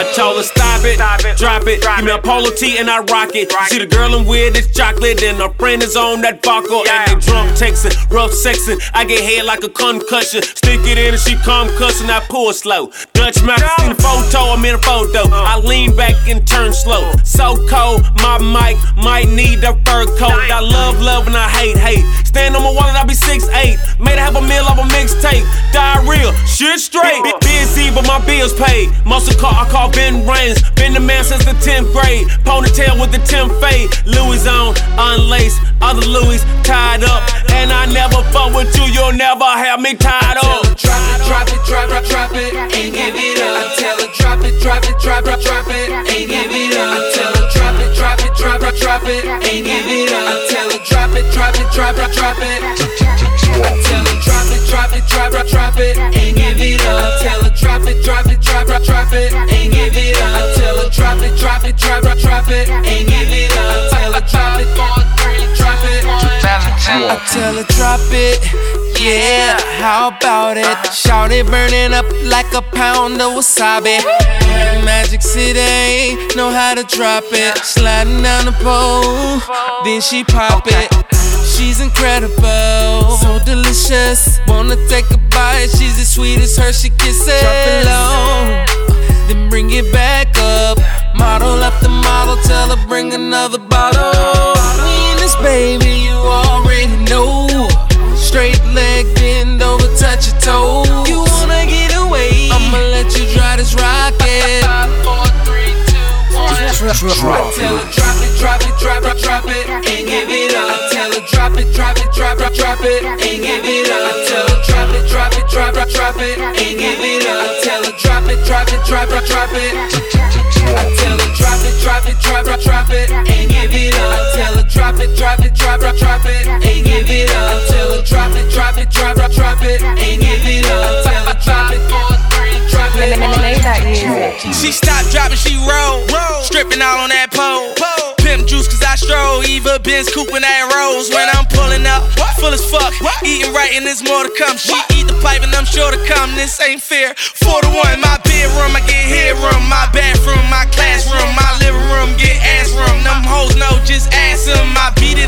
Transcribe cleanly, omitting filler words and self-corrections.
I told her stop it, drop it. Give me a polo tee and I rock it. See the girl I'm with is chocolate and her friend is on that vodka. And they drunk texting, rough sexing. I get head like a concussion. Stick it in and she come cussing. I pull slow. Dutch mouth, seen the photo, I'm in a photo. I lean back and turn slow. So cold, my mic might need a fur coat. I love and I hate. Stand on my wallet, I be 6'8". Made her have a meal off a mixtape. Diarrhea, shit straight. Busy, but my bills paid. Muscle car, I call Ben Rains. Been the man since the 10th grade. Ponytail with the 10th fade. Louis on, unlaced. Other Louis tied up. And I never fuck with you, you'll never have me tied up. Drop it, and give it up. I tell her drop it, and give it up. I tell her drop it, and give it up. I tell her drop it, I tell her drop it, and give it up. I tell her drop it, and give it up. I tell her drop it, and give it up. I tell her drop it, and give it up. I tell her drop it, 4, 3, drop it. I tell her drop it, yeah, how about it? Shout it burning up like a pound of wasabi. Magic City, know how to drop it. Sliding down the pole, then she pop it. She's incredible, so delicious. Wanna take a bite, she's as sweet as Hershey kisses. Drop it low, then bring it back up. Model after model, tell her bring another bottle. Me and this baby, you already know. Straight leg, bend over, touch your toe. You wanna get away, I'ma let you try this rocket. 5, 4, 3, 2, 1. I tell her drop it, and give it up. I tell her drop it, and give it up. I tell her drop it, and give it up. I tell her drop it, I tell her drop it, and give it up. I tell her drop it, and give it up. I tell her drop it, and give it up. I tell her drop it, 4, 3, drop it. She stopped dropping, she roll, stripping all on that pole. Pimp juice cause I stroll, Eva, Benz, Coupe and that Rose. When I'm pulling up, full as fuck, eating right and there's more to come. She eat the pipe and I'm sure to come, this ain't fair. 4 to 1, my bedroom, I get headroom. My bathroom, my classroom, my living room, get ass room. Them hoes know, just ask them. I beat it